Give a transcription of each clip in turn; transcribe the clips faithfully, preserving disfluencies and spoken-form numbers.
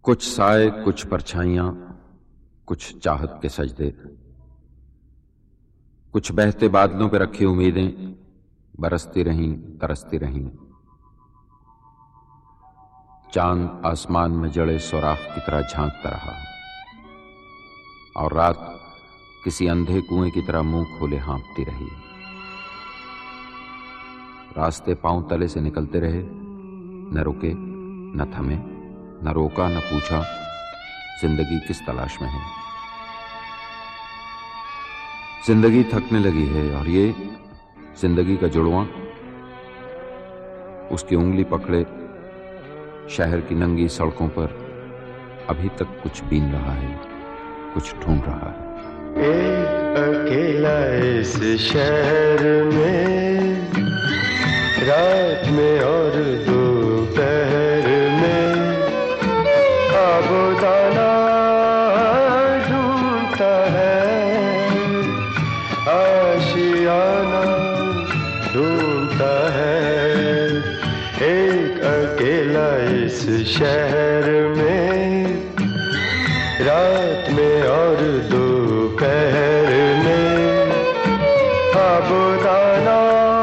कुछ साए, कुछ परछाइयां, कुछ चाहत के सजदे, कुछ बहते बादलों पे रखी उम्मीदें बरसती रहीं, तरसती रहीं। चांद आसमान में जड़े सुराख की तरह झांकता रहा और रात किसी अंधे कुएं की तरह मुंह खोले हाँफती रही। रास्ते पांव तले से निकलते रहे, न रुके, न थमे, न रोका, न पूछा जिंदगी किस तलाश में है। जिंदगी थकने लगी है और ये जिंदगी का जुड़वां उसकी उंगली पकड़े शहर की नंगी सड़कों पर अभी तक कुछ बीन रहा है, कुछ ढूंढ रहा है। एक अकेला इस शहर में, रात में और दोपहर में आबोदाना ढूंढता है, आशियाना ढूंढता है। एक अकेला इस शहर में, रात में और दोपहर में आबोदाना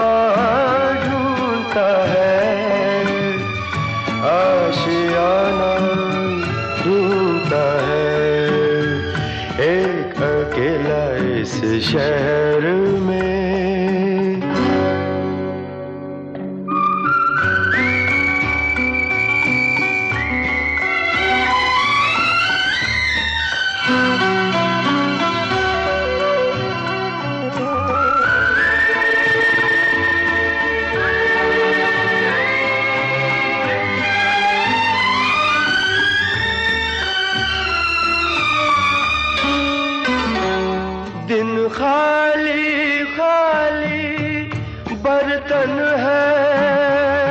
ढूंढता है, आशियाना ढूंढता है। एक अकेला इस शहर में। दिन खाली खाली बर्तन है,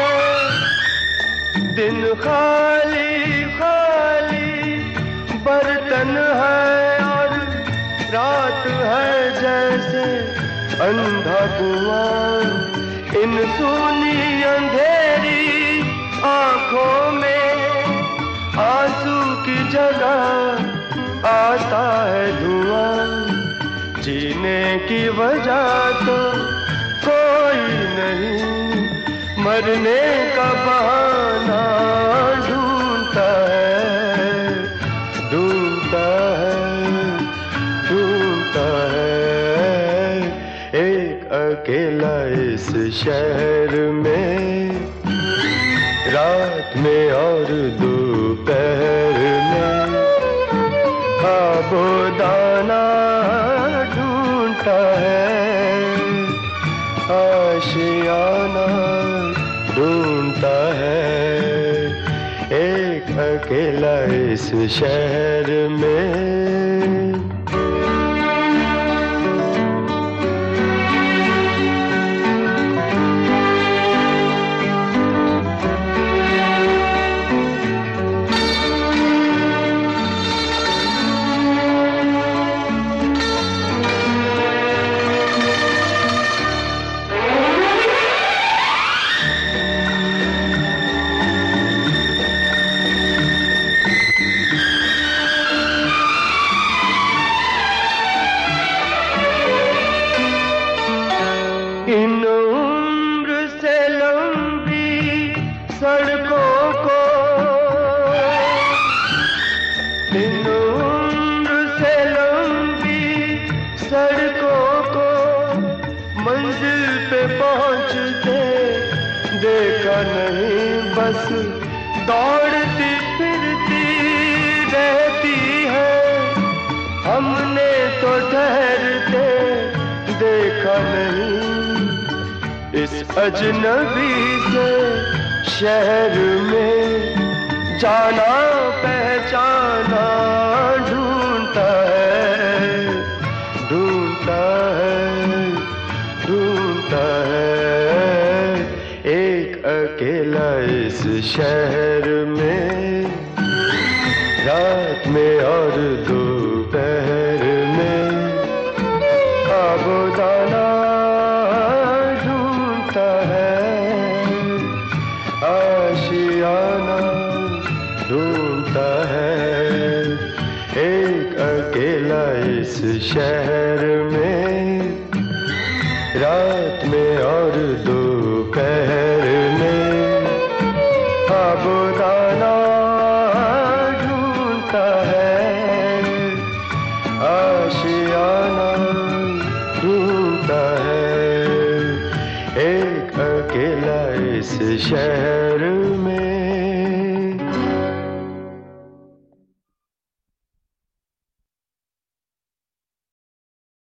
दिन खाली खाली बर्तन है और रात है जैसे अंधा कुआं। इन सूनी अंधेरी आंखों में आंसू की जगह आता है धुआं। जीने की वजह तो कोई नहीं, मरने का बहाना ढूंढता है, ढूंढता है, ढूंढता है। एक अकेला इस शहर में, रात में और दोपहर में आबोदाना ढूंढता है, आशियाना ढूंढता है। एक अकेला इस शहर में। इन उम्र से लंबी सड़कों को, इन उम्र से लंबी सड़कों को मंजिल पे पहुंचते देखा नहीं। बस दौड़ती फिरती रहती है, हमने तो ठहरते देखा नहीं। इस अजनबी से शहर में जाना पहचाना ढूंढता है, ढूंढता है, ढूंढता है। एक अकेला इस शहर में, रात में और दोपहर में आबोदाना ढूंढता है, आशियाना ढूंढता ढूंढता है, एक अकेला इस शहर में, रात में और दोपहर में आबोदाना ढूंढता है, आशियाना ढूंढता है, एक अकेला इस शहर